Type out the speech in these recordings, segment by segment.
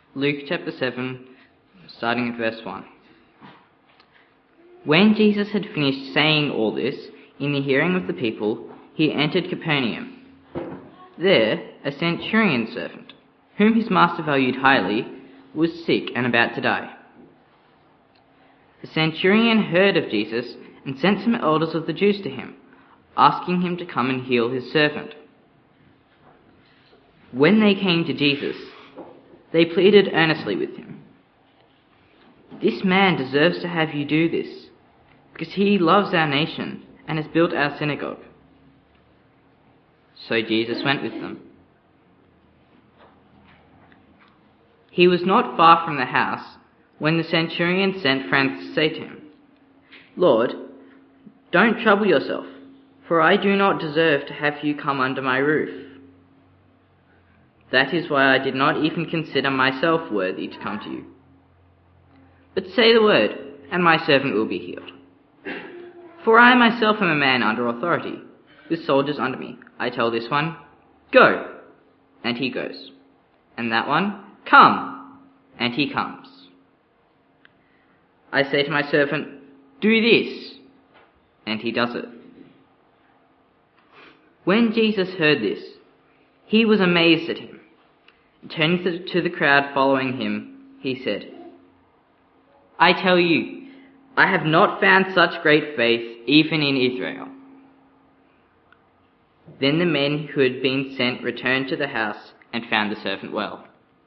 Luke chapter 7, starting at verse 1. When Jesus had finished saying all this in the hearing of the people, he entered Capernaum. There, a centurion servant, whom his master valued highly, was sick and about to die. The centurion heard of Jesus and sent some elders of the Jews to him, asking him to come and heal his servant. When they came to Jesus, they pleaded earnestly with him. "This man deserves to have you do this, because he loves our nation and has built our synagogue." So Jesus went with them. He was not far from the house when the centurion sent friends to say to him, "Lord, don't trouble yourself, for I do not deserve to have you come under my roof. That is why I did not even consider myself worthy to come to you. But say the word, and my servant will be healed. For I myself am a man under authority, with soldiers under me. I tell this one, 'Go,' and he goes, and that one, 'Come,' and he comes. I say to my servant, 'Do this,' and he does it." When Jesus heard this, he was amazed at him. Turning to the crowd following him, he said, "I tell you, I have not found such great faith even in Israel." Then the men who had been sent returned to the house and found the servant well.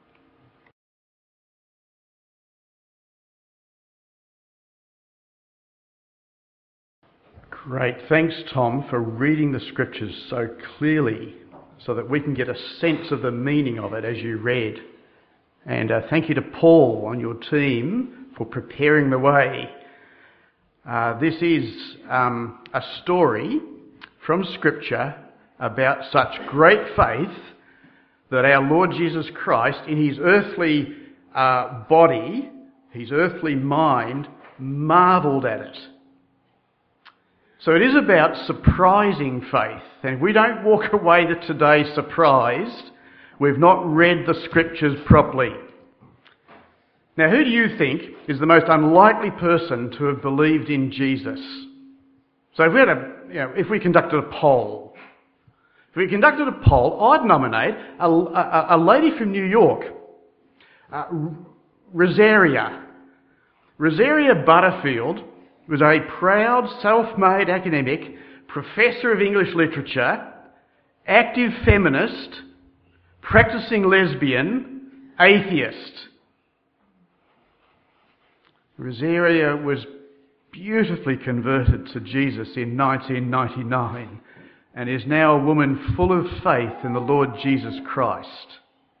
Great. Thanks, Tom, for reading the scriptures so clearly so that we can get a sense of the meaning of it as you read. And thank you to Paul on your team for preparing the way. This is a story from Scripture about such great faith that our Lord Jesus Christ, in his earthly body, his earthly mind, marvelled at it. So it is about surprising faith. And if we don't walk away today surprised, we've not read the scriptures properly. Now, who do you think is the most unlikely person to have believed in Jesus? So if we conducted a poll, I'd nominate a lady from New York, Rosaria. Rosaria Butterfield was a proud, self-made academic, professor of English literature, active feminist, practicing lesbian, atheist. Rosaria was beautifully converted to Jesus in 1999 and is now a woman full of faith in the Lord Jesus Christ.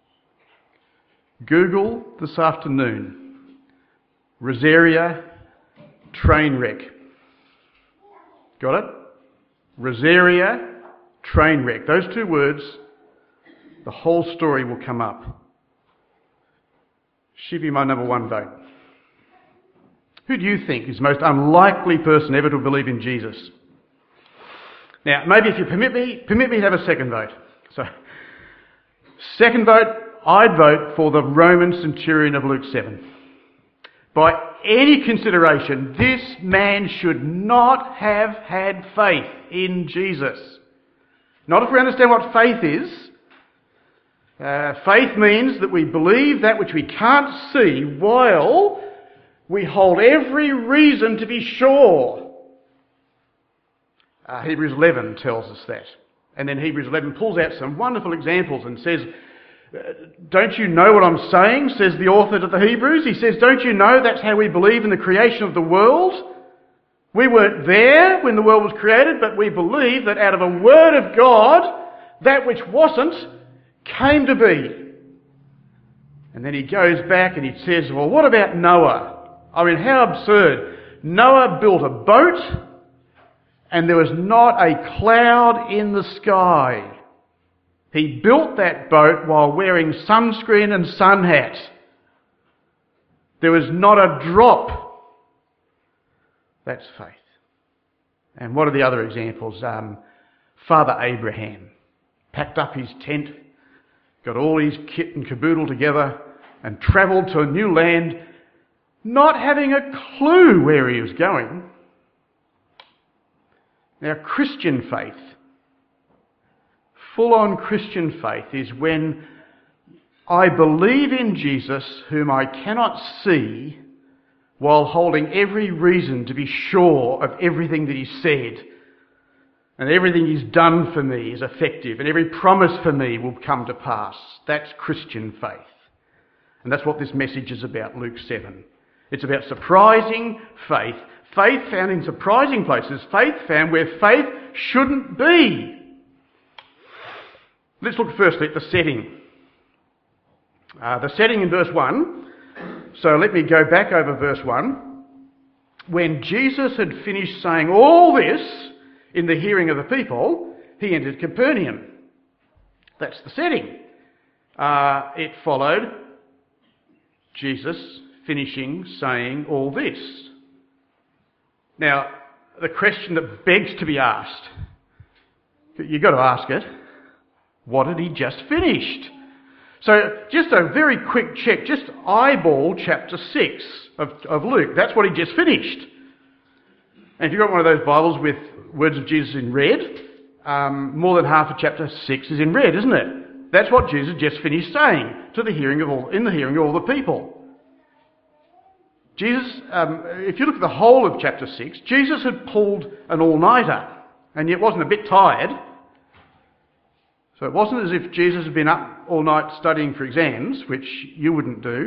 Google this afternoon, Rosaria train wreck. Got it? Rosaria train wreck. Those two words, the whole story will come up. She'd be my number one vote. Who do you think is the most unlikely person ever to believe in Jesus? Now, maybe if you permit me to have a second vote. So, second vote, I'd vote for the Roman centurion of Luke 7. By any consideration, this man should not have had faith in Jesus. Not if we understand what faith is. Faith means that we believe that which we can't see while we hold every reason to be sure. Hebrews 11 tells us that. And then Hebrews 11 pulls out some wonderful examples and says, "Don't you know what I'm saying?" says the author to the Hebrews. He says, "Don't you know that's how we believe in the creation of the world? We weren't there when the world was created, but we believe that out of a word of God, that which wasn't came to be." And then he goes back and he says, "Well, what about Noah? I mean, how absurd. Noah built a boat and there was not a cloud in the sky. He built that boat while wearing sunscreen and sun hat. There was not a drop." That's faith. And what are the other examples? Father Abraham packed up his tent, got all his kit and caboodle together, and travelled to a new land, not having a clue where he was going. Now, Christian faith, full-on Christian faith, is when I believe in Jesus, whom I cannot see, while holding every reason to be sure of everything that he said, and everything he's done for me is effective, and every promise for me will come to pass. That's Christian faith. And that's what this message is about, Luke 7. It's about surprising faith. Faith found in surprising places. Faith found where faith shouldn't be. Let's look firstly at the setting. The setting in verse 1. So let me go back over verse 1. When Jesus had finished saying all this in the hearing of the people, he entered Capernaum. That's the setting. It followed Jesus finishing saying all this. Now, the question that begs to be asked, you've got to ask it, what had he just finished? So, just a very quick check, just eyeball chapter 6 of Luke. That's what he just finished. And if you've got one of those Bibles with words of Jesus in red, more than half of chapter 6 is in red, isn't it? That's what Jesus just finished saying in the hearing of all the people. Jesus, if you look at the whole of chapter 6, Jesus had pulled an all-nighter, and yet wasn't a bit tired. So it wasn't as if Jesus had been up all night studying for exams, which you wouldn't do.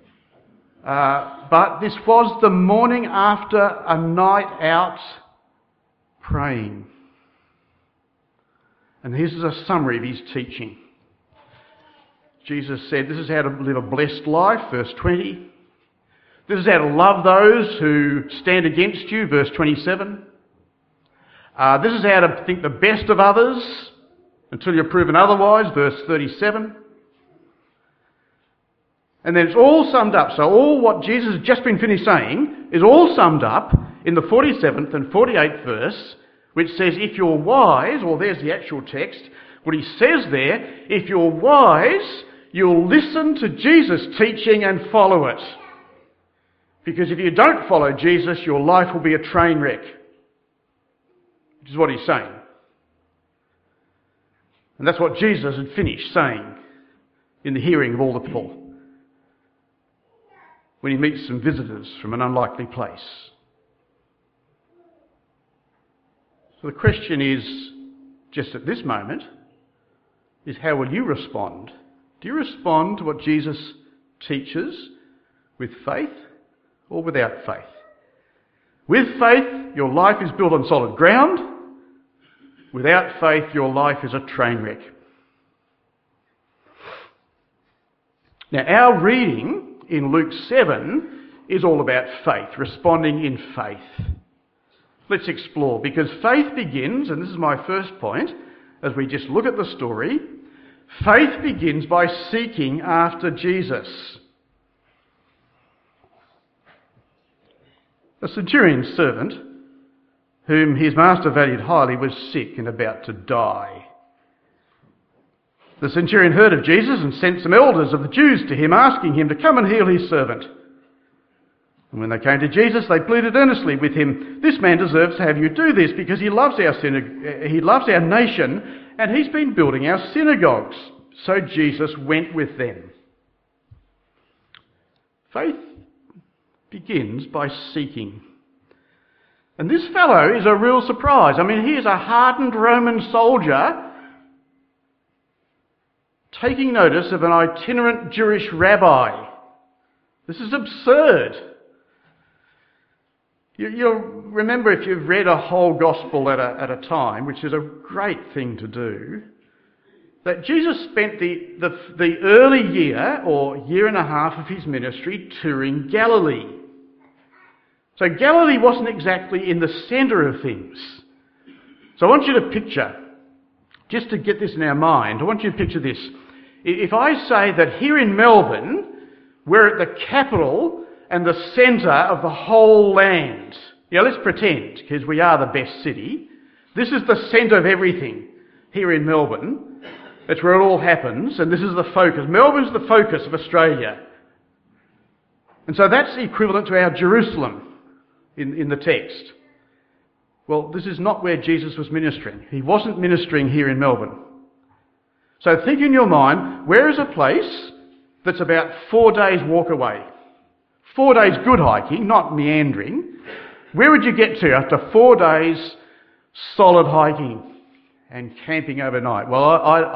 But this was the morning after a night out praying. And this is a summary of his teaching. Jesus said, this is how to live a blessed life, verse 20. This is how to love those who stand against you, verse 27. This is how to think the best of others until you're proven otherwise, verse 37. And then it's all summed up. So all what Jesus has just been finished saying is all summed up in the 47th and 48th verse, which says, if you're wise, or there's the actual text, what he says there, if you're wise, you'll listen to Jesus' teaching and follow it. Because if you don't follow Jesus, your life will be a train wreck. Which is what he's saying. And that's what Jesus had finished saying in the hearing of all the people when he meets some visitors from an unlikely place. So the question is, just at this moment, is how will you respond? Do you respond to what Jesus teaches with faith or without faith? With faith, your life is built on solid ground. Without faith, your life is a train wreck. Now, our reading in Luke 7 is all about faith, responding in faith. Let's explore, because faith begins, and this is my first point, as we just look at the story, faith begins by seeking after Jesus. A centurion's servant, whom his master valued highly, was sick and about to die. The centurion heard of Jesus and sent some elders of the Jews to him, asking him to come and heal his servant. And when they came to Jesus, they pleaded earnestly with him, "This man deserves to have you do this, because he loves our nation, and he's been building our synagogues." So Jesus went with them. Faith begins by seeking. And this fellow is a real surprise. I mean, he is a hardened Roman soldier taking notice of an itinerant Jewish rabbi. This is absurd. You'll remember, if you've read a whole gospel at a time, which is a great thing to do, that Jesus spent the early year or year and a half of his ministry touring Galilee. So Galilee wasn't exactly in the centre of things. So I want you to picture, just to get this in our mind, I want you to picture this. If I say that here in Melbourne, we're at the capital and the centre of the whole land. Let's pretend, because we are the best city. This is the centre of everything here in Melbourne. It's where it all happens, and this is the focus. Melbourne's the focus of Australia. And so that's equivalent to our Jerusalem in the text. Well, this is not where Jesus was ministering. He wasn't ministering here in Melbourne. So think in your mind, where is a place that's about 4 days walk away? 4 days good hiking, not meandering. Where would you get to after 4 days solid hiking and camping overnight? Well,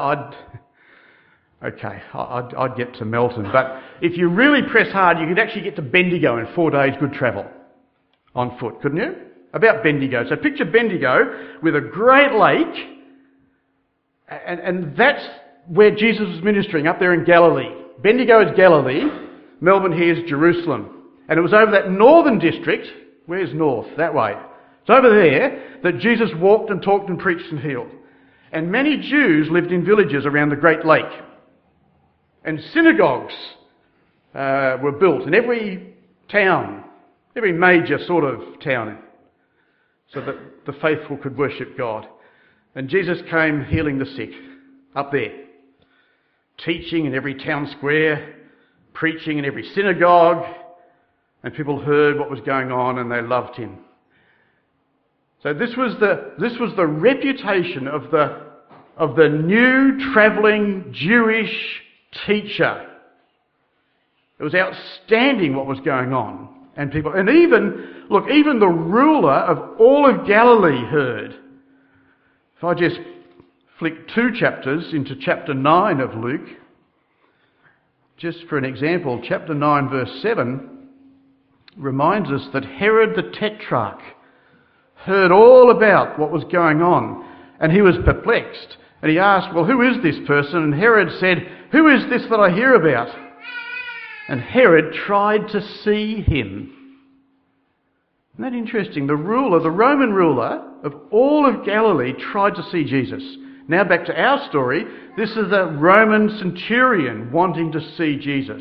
I'd get to Melton. But if you really press hard, you could actually get to Bendigo in 4 days good travel on foot, couldn't you? About Bendigo. So picture Bendigo with a great lake, and that's where Jesus was ministering, up there in Galilee. Bendigo is Galilee, Melbourne here is Jerusalem. And it was over that northern district, where's north? That way. It's over there that Jesus walked and talked and preached and healed. And many Jews lived in villages around the Great Lake. And synagogues were built in every town, every major sort of town, so that the faithful could worship God. And Jesus came healing the sick up there, teaching in every town square, preaching in every synagogue, and people heard what was going on and they loved him. So this was the reputation of the new travelling Jewish teacher. It was outstanding what was going on. And even the ruler of all of Galilee heard. If I just flick 2 chapters into chapter 9 of Luke, just for an example, chapter 9 verse 7 reminds us that Herod the Tetrarch heard all about what was going on, and he was perplexed. And he asked, well, who is this person? And Herod said, who is this that I hear about? And Herod tried to see him. Isn't that interesting? The Roman ruler of all of Galilee tried to see Jesus. Now back to our story. This is a Roman centurion wanting to see Jesus.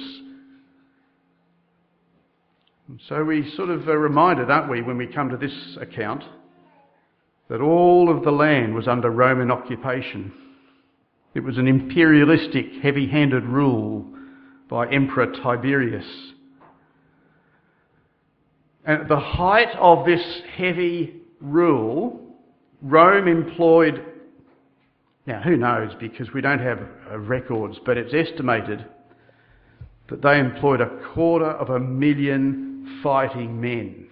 And so we sort of are reminded, aren't we, when we come to this account, that all of the land was under Roman occupation. It was an imperialistic, heavy-handed rule by Emperor Tiberius. And at the height of this heavy rule, Rome employed, now who knows, because we don't have records, but it's estimated that they employed 250,000 fighting men.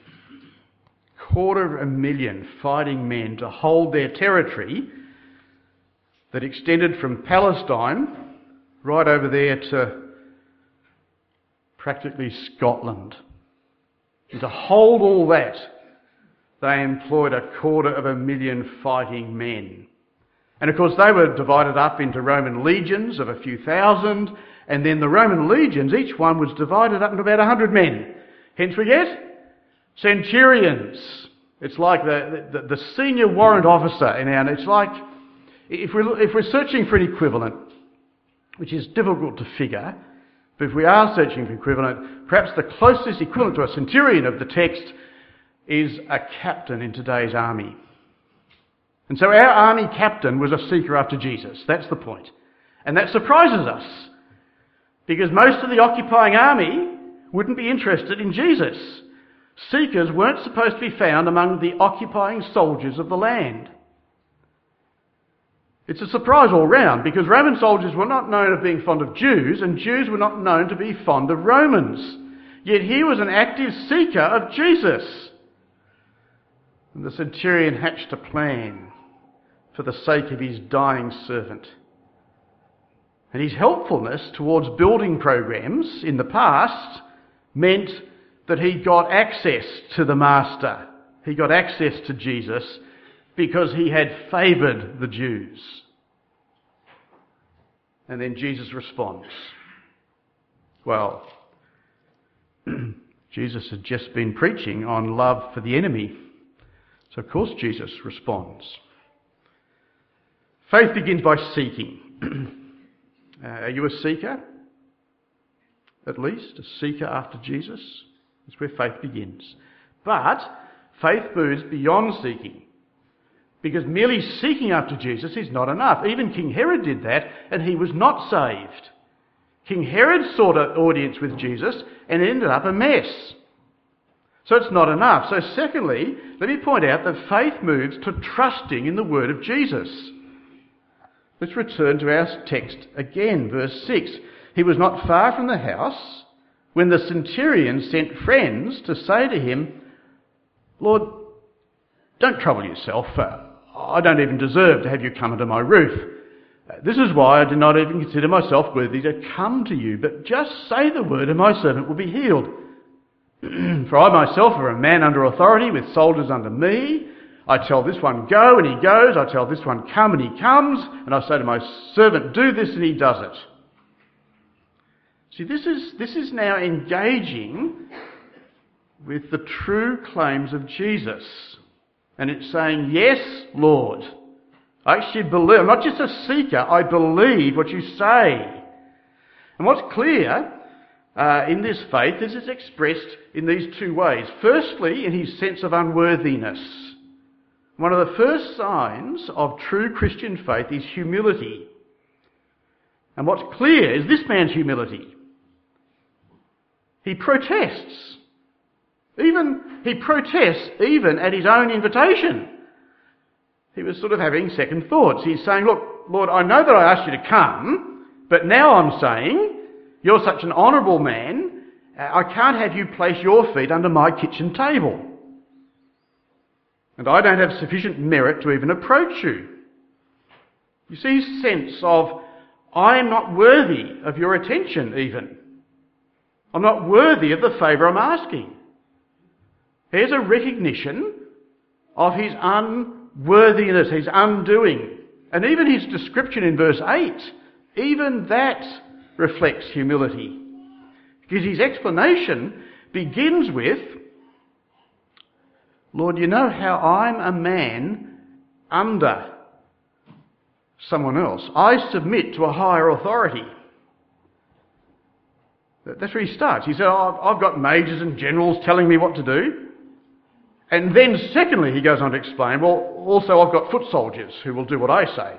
250,000 fighting men to hold their territory that extended from Palestine right over there to practically Scotland. And to hold all that, they employed 250,000 fighting men. And of course they were divided up into Roman legions of a few thousand, and then the Roman legions, each one was divided up into about 100 men. Hence we get centurions. It's like the senior warrant officer in our... It's like, if we're searching for an equivalent, which is difficult to figure, but if we are searching for equivalent, perhaps the closest equivalent to a centurion of the text is a captain in today's army. And so our army captain was a seeker after Jesus. That's the point. And that surprises us, because most of the occupying army wouldn't be interested in Jesus. Seekers weren't supposed to be found among the occupying soldiers of the land. It's a surprise all round, because Roman soldiers were not known of being fond of Jews, and Jews were not known to be fond of Romans. Yet he was an active seeker of Jesus. And the centurion hatched a plan for the sake of his dying servant. And his helpfulness towards building programs in the past meant that he got access to the Master. He got access to Jesus because he had favoured the Jews. And then Jesus responds. Well, Jesus had just been preaching on love for the enemy. So of course Jesus responds. Faith begins by seeking. Are you a seeker? At least, a seeker after Jesus? That's where faith begins. But faith moves beyond seeking. Because merely seeking after Jesus is not enough. Even King Herod did that, and he was not saved. King Herod sought an audience with Jesus and it ended up a mess. So it's not enough. So secondly, let me point out that faith moves to trusting in the word of Jesus. Let's return to our text again, verse 6. He was not far from the house when the centurion sent friends to say to him, Lord, don't trouble yourself. I don't even deserve to have you come under my roof. This is why I do not even consider myself worthy to come to you, but just say the word and my servant will be healed. For I myself am a man under authority with soldiers under me. I tell this one, go, and he goes. I tell this one, come, and he comes. And I say to my servant, do this, and he does it. See, this is now engaging with the true claims of Jesus. And it's saying, yes, Lord. I actually believe. I'm not just a seeker. I believe what you say. And what's clear in this faith is it's expressed in these two ways. Firstly, in his sense of unworthiness. One of the first signs of true Christian faith is humility. And what's clear is this man's humility. He protests. He protests even at his own invitation. He was sort of having second thoughts. He's saying, look, Lord, I know that I asked you to come, but now I'm saying, you're such an honourable man, I can't have you place your feet under my kitchen table. And I don't have sufficient merit to even approach you. You see his sense of, I am not worthy of your attention even. I'm not worthy of the favour I'm asking. Here's a recognition of his unworthiness, his undoing. And even his description in verse 8, even that reflects humility. Because his explanation begins with, Lord, you know how I'm a man under someone else. I submit to a higher authority. That's where he starts. He said, I've got majors and generals telling me what to do. And then secondly, he goes on to explain, well, also I've got foot soldiers who will do what I say.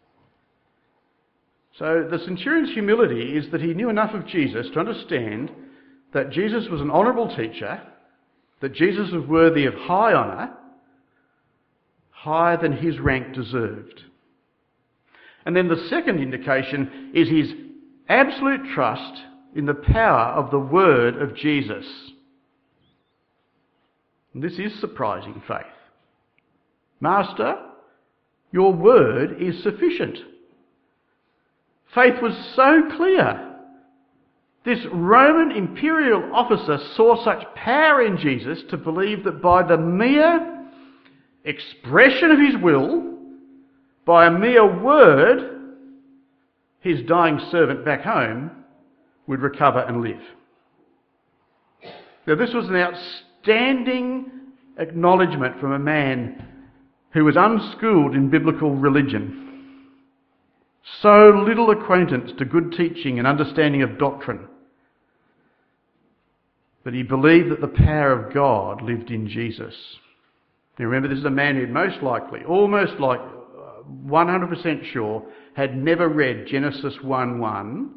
So the centurion's humility is that he knew enough of Jesus to understand that Jesus was an honourable teacher, that Jesus was worthy of high honour, higher than his rank deserved. And then the second indication is his absolute trust in the power of the word of Jesus. And this is surprising faith. Master, your word is sufficient. Faith was so clear. This Roman imperial officer saw such power in Jesus to believe that by the mere expression of his will, by a mere word, his dying servant back home would recover and live. Now, this was an outstanding acknowledgement from a man who was unschooled in biblical religion. So little acquaintance to good teaching and understanding of doctrine. But he believed that the power of God lived in Jesus. Now remember, this is a man who most likely, almost like 100% sure, had never read Genesis 1:1.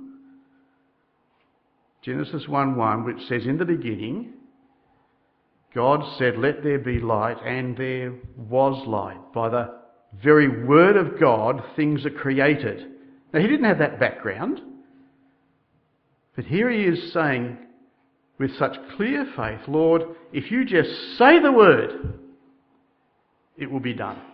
Genesis 1:1, which says, in the beginning, God said, let there be light, and there was light. By the very word of God, things are created. Now, he didn't have that background. But here he is saying, with such clear faith, Lord, if you just say the word, it will be done.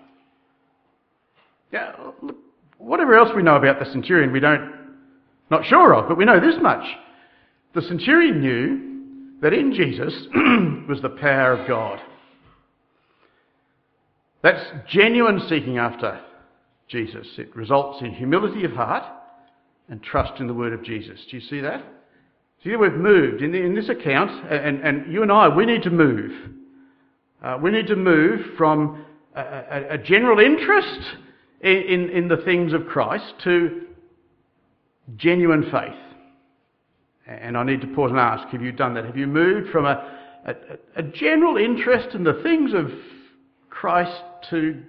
Now, look, whatever else we know about the centurion, not sure of, but we know this much. The centurion knew that in Jesus was the power of God. That's genuine seeking after Jesus. It results in humility of heart and trust in the word of Jesus. Do you see that? See, we've moved. In this account, and you and I, we need to move. We need to move from a general interest in the things of Christ to genuine faith. And I need to pause and ask, have you done that? Have you moved from a general interest in the things of Christ to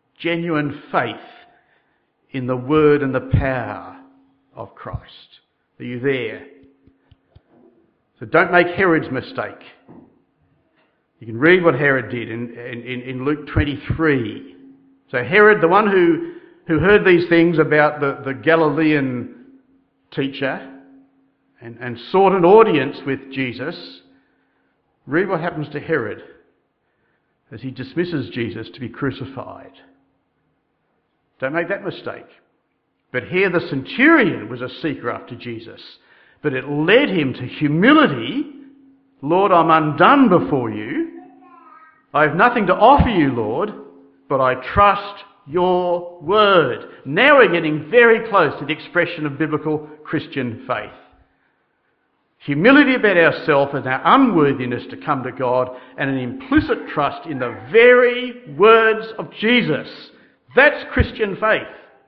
genuine faith in the word and the power of Christ? Are you there? So don't make Herod's mistake. You can read what Herod did in Luke 23. So Herod, the one who heard these things about the Galilean teacher and sought an audience with Jesus, read what happens to Herod as he dismisses Jesus to be crucified. Don't make that mistake. But here the centurion was a seeker after Jesus, but it led him to humility. Lord, I'm undone before you. I have nothing to offer you, Lord, but I trust your word. Now we're getting very close to the expression of biblical Christian faith. Humility about ourselves and our unworthiness to come to God, and an implicit trust in the very words of Jesus. That's Christian faith.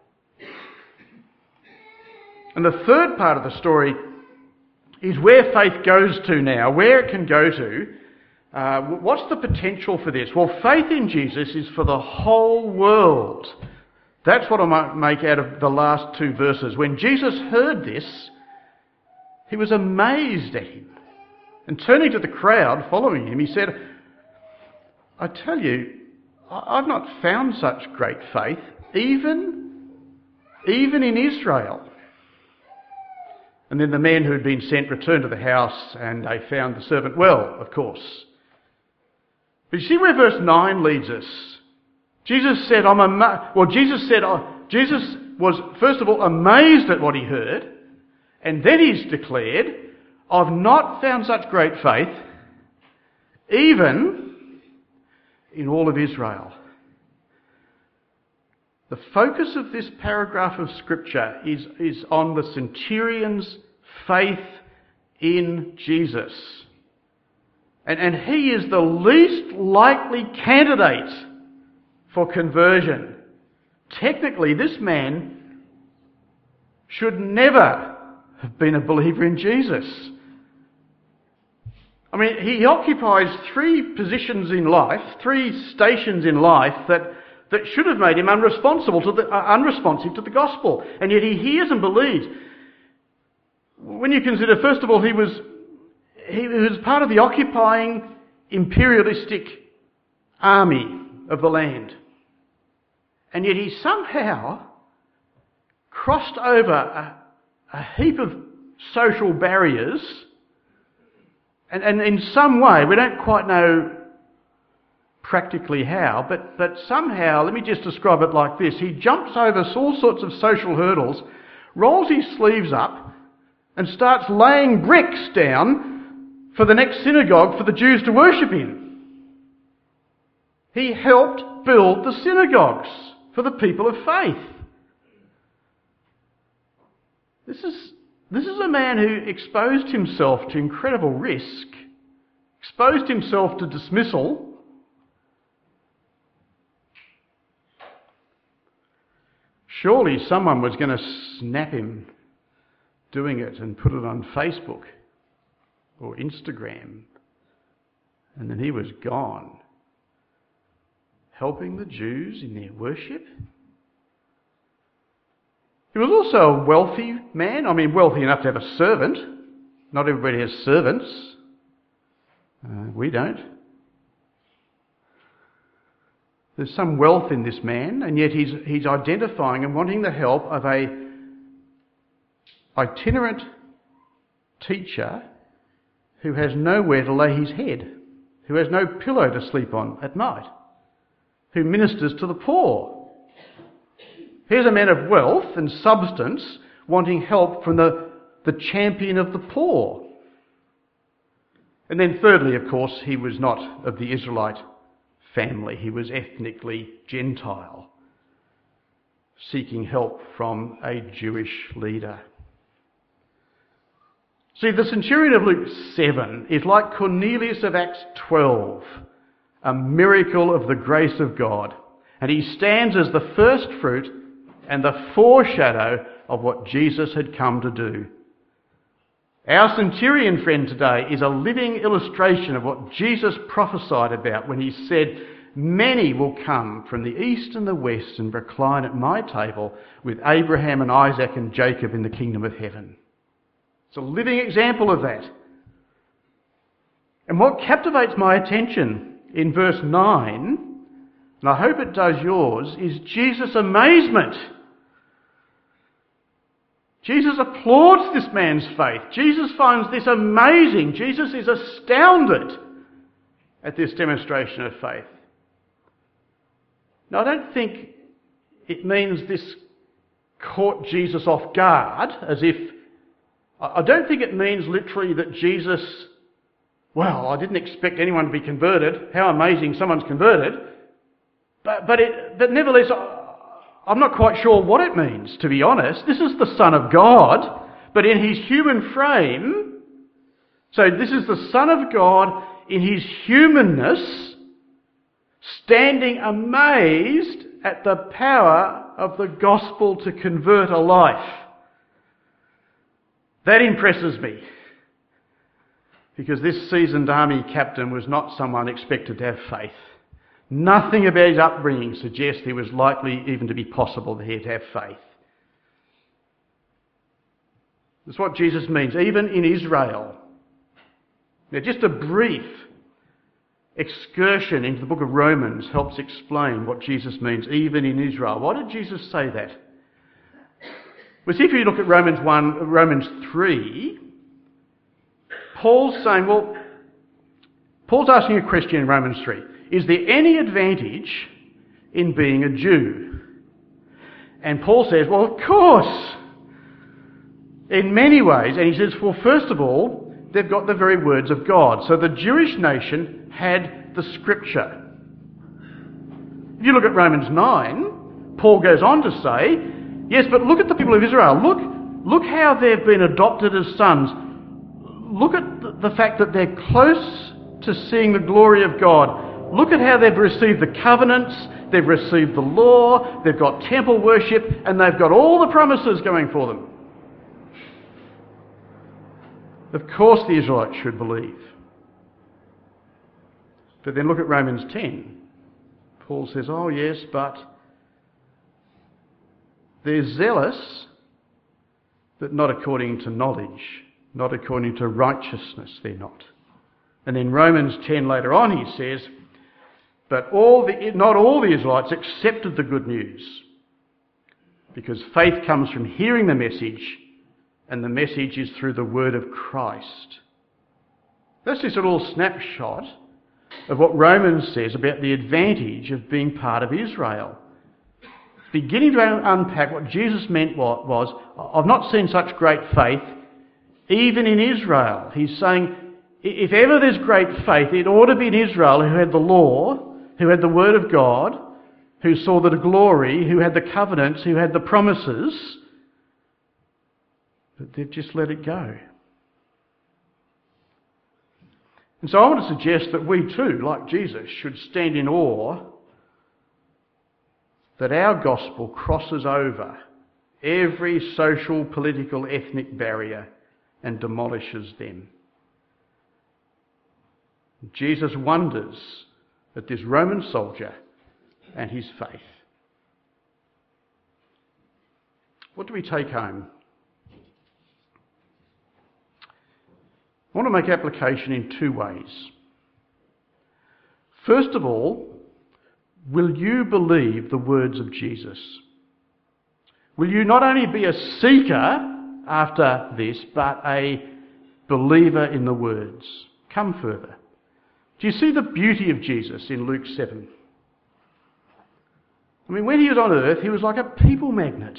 And the third part of the story is where faith goes to now, where it can go to. What's the potential for this? Well, faith in Jesus is for the whole world. That's what I might make out of the last two verses. When Jesus heard this, he was amazed at him. And turning to the crowd following him, he said, I tell you, I've not found such great faith, even in Israel. And then the men who had been sent returned to the house, and they found the servant well, of course. But you see where verse 9 leads us. Jesus said, Jesus was first of all amazed at what he heard, and then he's declared, I've not found such great faith, even in all of Israel. The focus of this paragraph of Scripture is on the centurion's faith in Jesus. And he is the least likely candidate for conversion. Technically, this man should never have been a believer in Jesus. I mean, he occupies three positions in life, three stations in life that should have made him unresponsive to the gospel. And yet he hears and believes. When you consider, first of all, he was part of the occupying imperialistic army of the land. And yet he somehow crossed over a heap of social barriers, and in some way, we don't quite know practically how, but somehow, let me just describe it like this. He jumps over all sorts of social hurdles, rolls his sleeves up, and starts laying bricks down for the next synagogue for the Jews to worship in. He helped build the synagogues for the people of faith. This is a man who exposed himself to incredible risk, exposed himself to dismissal. Surely someone was going to snap him doing it and put it on Facebook or Instagram. And then he was gone, helping the Jews in their worship. He was also a wealthy man. I mean, wealthy enough to have a servant. Not everybody has servants. We don't. There's some wealth in this man, and yet he's identifying and wanting the help of a itinerant teacher who has nowhere to lay his head, who has no pillow to sleep on at night, who ministers to the poor. Here's a man of wealth and substance wanting help from the champion of the poor. And then thirdly, of course, he was not of the Israelite family. He was ethnically Gentile, seeking help from a Jewish leader. See, the centurion of Luke 7 is like Cornelius of Acts 12, a miracle of the grace of God. And he stands as the first fruit and the foreshadow of what Jesus had come to do. Our centurion friend today is a living illustration of what Jesus prophesied about when he said, "Many will come from the east and the west and recline at my table with Abraham and Isaac and Jacob in the kingdom of heaven." It's a living example of that. And what captivates my attention in verse 9, and I hope it does yours, is Jesus' amazement. Jesus applauds this man's faith. Jesus finds this amazing. Jesus is astounded at this demonstration of faith. Now, I don't think it means this caught Jesus off guard, I don't think it means literally that Jesus, well, I didn't expect anyone to be converted. How amazing someone's converted. But nevertheless, I'm not quite sure what it means, to be honest. This is the Son of God, but in his human frame. So this is the Son of God in his humanness, standing amazed at the power of the gospel to convert a life. That impresses me, because this seasoned army captain was not someone expected to have faith. Nothing about his upbringing suggests it was likely even to be possible that he'd have faith. That's what Jesus means, even in Israel. Now, just a brief excursion into the book of Romans helps explain what Jesus means, even in Israel. Why did Jesus say that? Well, see, if you look at Romans 3, Paul's asking a question in Romans 3. Is there any advantage in being a Jew? And Paul says, well, of course, in many ways. And he says, well, first of all, they've got the very words of God. So the Jewish nation had the Scripture. If you look at Romans 9, Paul goes on to say, yes, but look at the people of Israel. Look how they've been adopted as sons. Look at the fact that they're close to seeing the glory of God. Look at how they've received the covenants, they've received the law, they've got temple worship, and they've got all the promises going for them. Of course the Israelites should believe. But then look at Romans 10. Paul says, oh yes, but they're zealous, but not according to knowledge, not according to righteousness, they're not. And then Romans 10 later on he says, but not all the Israelites accepted the good news, because faith comes from hearing the message, and the message is through the word of Christ. That's just a little snapshot of what Romans says about the advantage of being part of Israel. Beginning to unpack what Jesus meant was, I've not seen such great faith even in Israel. He's saying, if ever there's great faith, it ought to be in Israel, who had the law, who had the word of God, who saw the glory, who had the covenants, who had the promises, but they've just let it go. And so I want to suggest that we too, like Jesus, should stand in awe that our gospel crosses over every social, political, ethnic barrier and demolishes them. Jesus wonders at this Roman soldier and his faith. What do we take home? I want to make application in two ways. First of all, will you believe the words of Jesus? Will you not only be a seeker after this, but a believer in the words? Come further. Do you see the beauty of Jesus in Luke 7? I mean, when he was on earth, he was like a people magnet.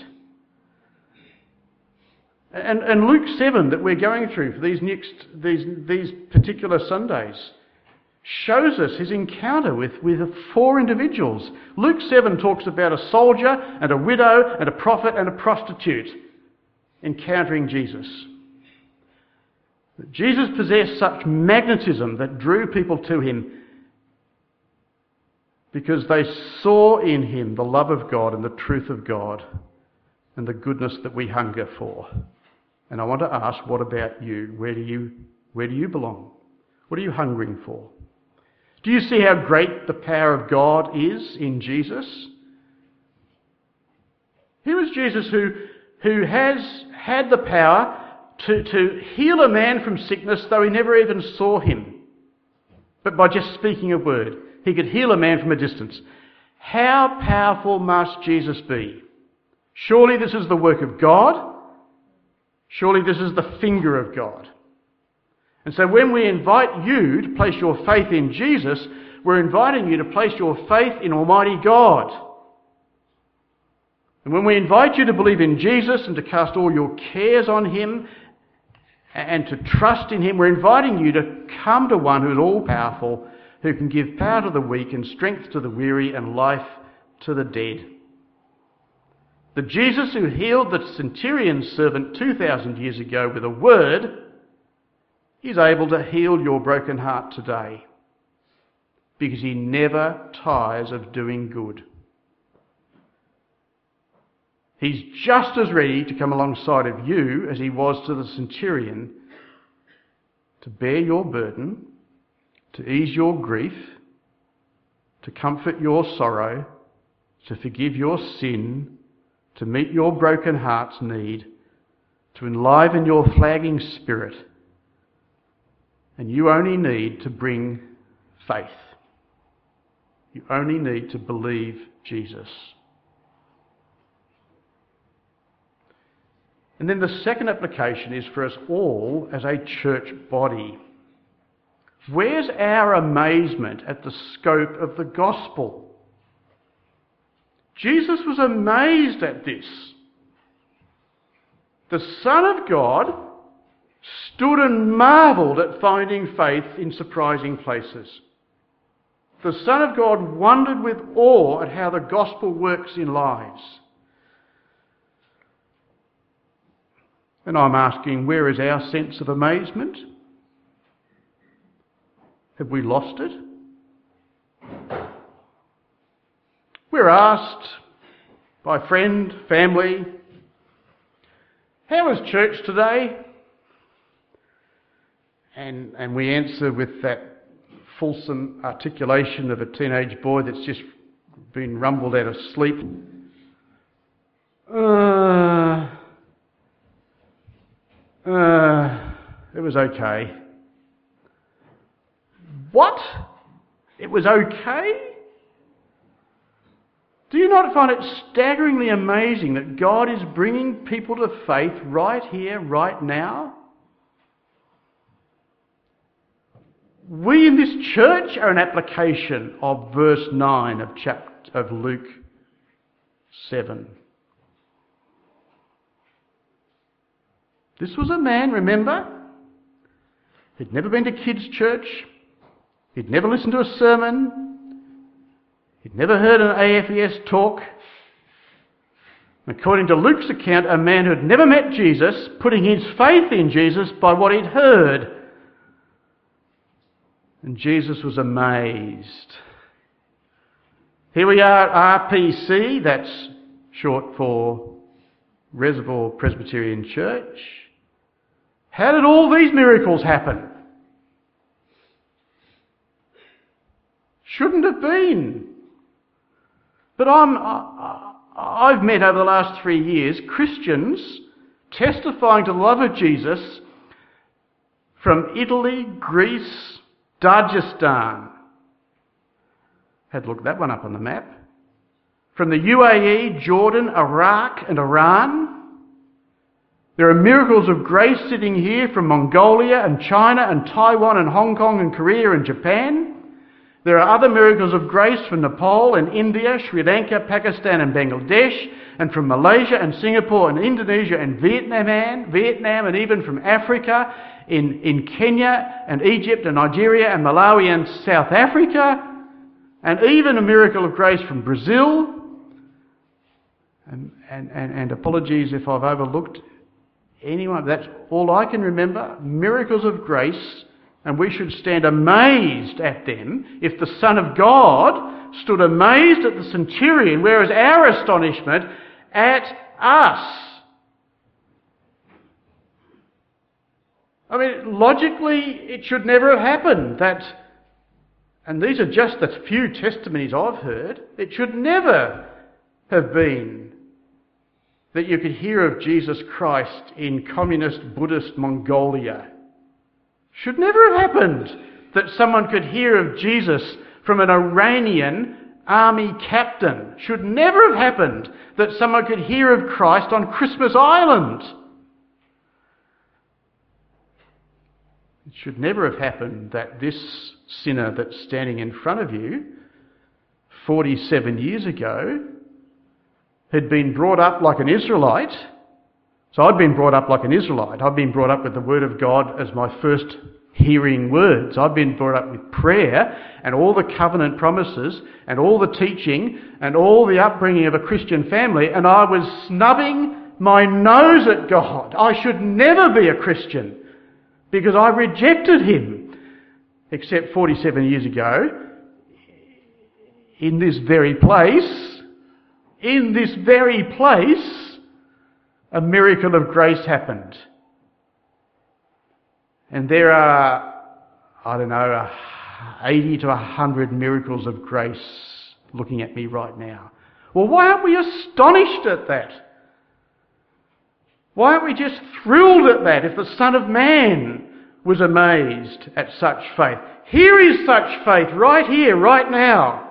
And Luke 7 that we're going through for these particular Sundays shows us his encounter with 4 individuals. Luke 7 talks about a soldier and a widow and a prophet and a prostitute encountering Jesus. Jesus possessed such magnetism that drew people to him because they saw in him the love of God and the truth of God and the goodness that we hunger for. And I want to ask, what about you? Where do you belong? What are you hungering for? Do you see how great the power of God is in Jesus? Here is Jesus who has had the power to heal a man from sickness though he never even saw him, but by just speaking a word, he could heal a man from a distance. How powerful must Jesus be? Surely this is the work of God. Surely this is the finger of God. And so when we invite you to place your faith in Jesus, we're inviting you to place your faith in Almighty God. And when we invite you to believe in Jesus and to cast all your cares on him and to trust in him, we're inviting you to come to one who is all-powerful, who can give power to the weak and strength to the weary and life to the dead. The Jesus who healed the centurion's servant 2,000 years ago with a word is able to heal your broken heart today, because he never tires of doing good. He's just as ready to come alongside of you as he was to the centurion, to bear your burden, to ease your grief, to comfort your sorrow, to forgive your sin, to meet your broken heart's need, to enliven your flagging spirit. And you only need to bring faith. You only need to believe Jesus. And then the second application is for us all as a church body. Where's our amazement at the scope of the gospel? Jesus was amazed at this. The Son of God stood and marvelled at finding faith in surprising places. The Son of God wondered with awe at how the gospel works in lives. And I'm asking, where is our sense of amazement? Have we lost it? We're asked by friend, family, how is church today? And we answer with that fulsome articulation of a teenage boy that's just been rumbled out of sleep. It was okay. What? It was okay? Do you not find it staggeringly amazing that God is bringing people to faith right here, right now? We in this church are an application of verse 9 of Luke 7. This was a man, remember? He'd never been to kids' church. He'd never listened to a sermon. He'd never heard an AFES talk. According to Luke's account, a man who had never met Jesus, putting his faith in Jesus by what he'd heard. And Jesus was amazed. Here we are at RPC, that's short for Reservoir Presbyterian Church. How did all these miracles happen? Shouldn't have been. But I've met over the last 3 years Christians testifying to the love of Jesus from Italy, Greece, Dagestan. Had to look that one up on the map. From the UAE, Jordan, Iraq and Iran. There are miracles of grace sitting here from Mongolia and China and Taiwan and Hong Kong and Korea and Japan. There are other miracles of grace from Nepal and India, Sri Lanka, Pakistan and Bangladesh, and from Malaysia and Singapore and Indonesia and Vietnam and even from Africa, in Kenya and Egypt and Nigeria and Malawi and South Africa, and even a miracle of grace from Brazil. And apologies if I've overlooked anyone. That's all I can remember. Miracles of grace. And we should stand amazed at them if the Son of God stood amazed at the centurion, whereas our astonishment at us. I mean, logically, it should never have happened. And these are just the few testimonies I've heard. It should never have been that you could hear of Jesus Christ in communist Buddhist Mongolia. Should never have happened that someone could hear of Jesus from an Iranian army captain. Should never have happened that someone could hear of Christ on Christmas Island. It should never have happened that this sinner that's standing in front of you 47 years ago had been brought up like an Israelite. So I'd been brought up like an Israelite. I'd been brought up with the Word of God as my first hearing words. I'd been brought up with prayer and all the covenant promises and all the teaching and all the upbringing of a Christian family, and I was snubbing my nose at God. I should never be a Christian because I rejected Him. Except 47 years ago, in this very place, a miracle of grace happened. And there are, 80 to 100 miracles of grace looking at me right now. Well, why aren't we astonished at that? Why aren't we just thrilled at that if the Son of Man was amazed at such faith? Here is such faith right here, right now.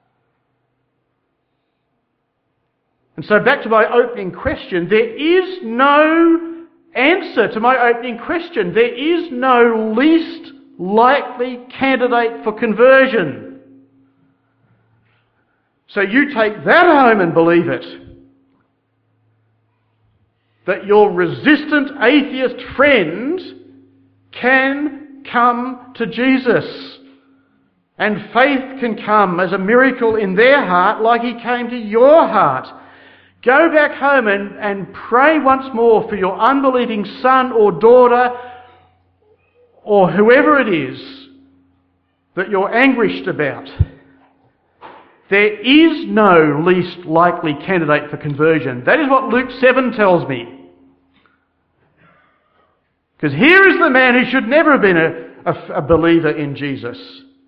And so back to my opening question, there is no answer to my opening question. There is no least likely candidate for conversion. So you take that home and believe it. That your resistant atheist friend can come to Jesus. And faith can come as a miracle in their heart like He came to your heart. Go back home and pray once more for your unbelieving son or daughter or whoever it is that you're anguished about. There is no least likely candidate for conversion. That is what Luke 7 tells me. Because here is the man who should never have been a believer in Jesus.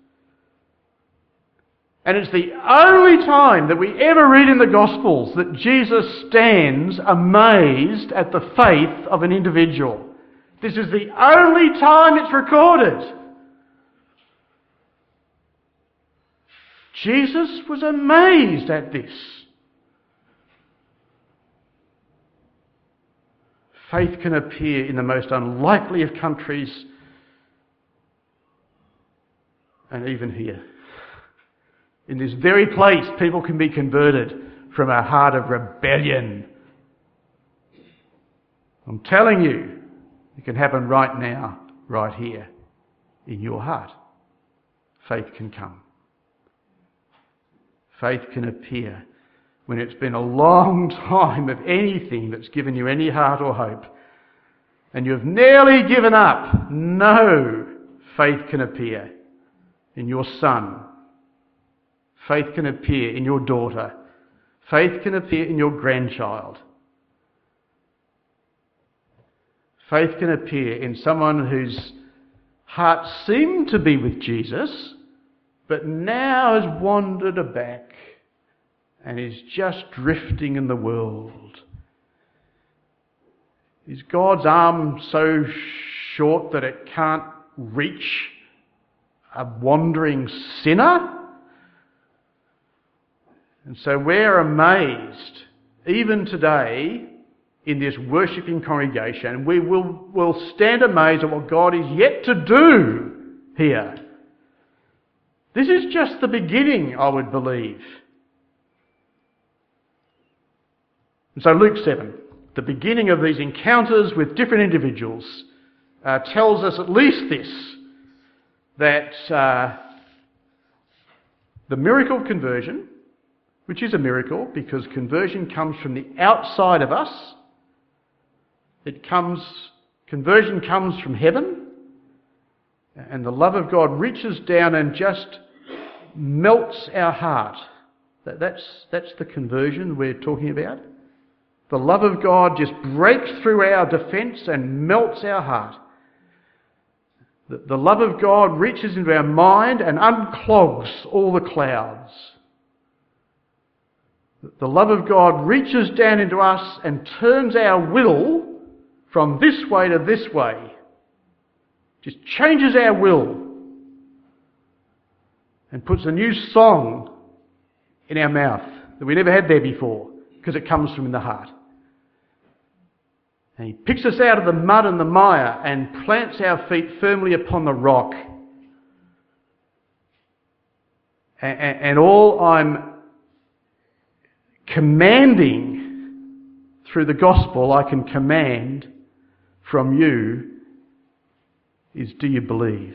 And it's the only time that we ever read in the Gospels that Jesus stands amazed at the faith of an individual. This is the only time it's recorded. Jesus was amazed at this. Faith can appear in the most unlikely of countries and even here. In this very place, people can be converted from a heart of rebellion. I'm telling you, it can happen right now, right here, in your heart. Faith can come. Faith can appear when it's been a long time of anything that's given you any heart or hope, and you've nearly given up. No, faith can appear in your son. Faith can appear in your daughter. Faith can appear in your grandchild. Faith can appear in someone whose heart seemed to be with Jesus, but now has wandered back and is just drifting in the world. Is God's arm so short that it can't reach a wandering sinner? And so we're amazed, even today, in this worshipping congregation. We will stand amazed at what God is yet to do here. This is just the beginning, I would believe. And so Luke 7, the beginning of these encounters with different individuals, tells us at least this, that the miracle of conversion, which is a miracle because conversion comes from the outside of us. Conversion comes from heaven, and the love of God reaches down and just melts our heart. That's the conversion we're talking about. The love of God just breaks through our defence and melts our heart. The love of God reaches into our mind and unclogs all the clouds. The love of God reaches down into us and turns our will from this way to this way. Just changes our will and puts a new song in our mouth that we never had there before, because it comes from in the heart. And He picks us out of the mud and the mire and plants our feet firmly upon the rock. And all I'm commanding through the gospel, I can command from you, is, do you believe?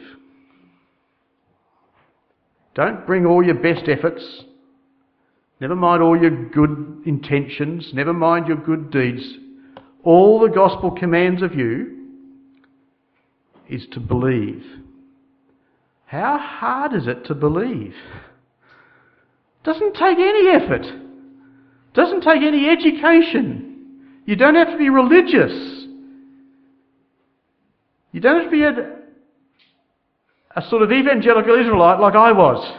Don't bring all your best efforts. Never mind all your good intentions. Never mind your good deeds. All the gospel commands of you is to believe. How hard is it to believe? Doesn't take any effort. Doesn't take any education. You don't have to be religious. You don't have to be a sort of evangelical Israelite like I was.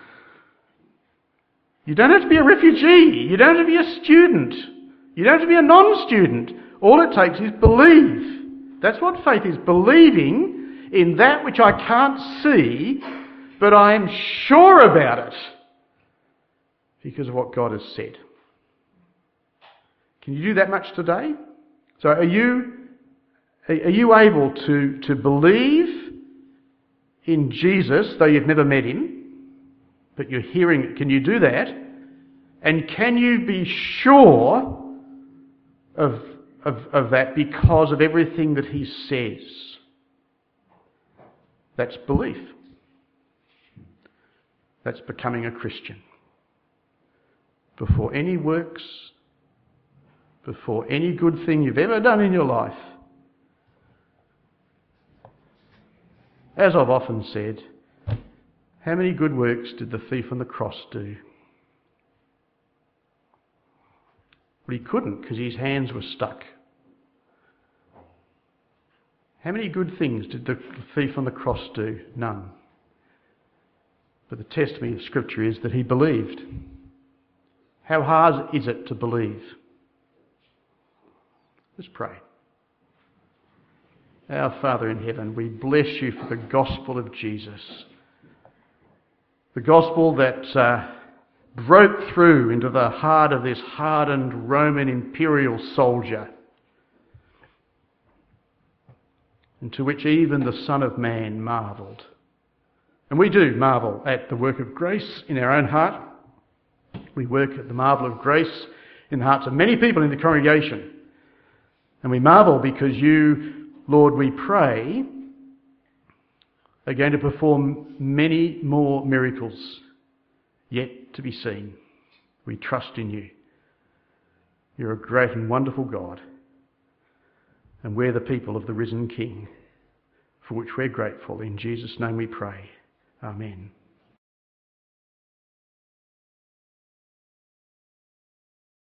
You don't have to be a refugee. You don't have to be a student. You don't have to be a non-student. All it takes is believe. That's what faith is. Believing in that which I can't see, but I am sure about it because of what God has said. Can you do that much today? So are you able to believe in Jesus, though you've never met Him, but you're hearing it? Can you do that? And can you be sure of that because of everything that He says? That's belief. That's becoming a Christian. Before any works, before any good thing you've ever done in your life. As I've often said, how many good works did the thief on the cross do? Well, he couldn't because his hands were stuck. How many good things did the thief on the cross do? None. But the testimony of Scripture is that he believed. How hard is it to believe? Let's pray. Our Father in heaven, we bless you for the gospel of Jesus. The gospel that broke through into the heart of this hardened Roman imperial soldier, and to which even the Son of Man marvelled. And we do marvel at the work of grace in our own heart. We work at the marvel of grace in the hearts of many people in the congregation. And we marvel because you, Lord, we pray, are going to perform many more miracles yet to be seen. We trust in you. You're a great and wonderful God. And we're the people of the risen King, for which we're grateful. In Jesus' name we pray. Amen.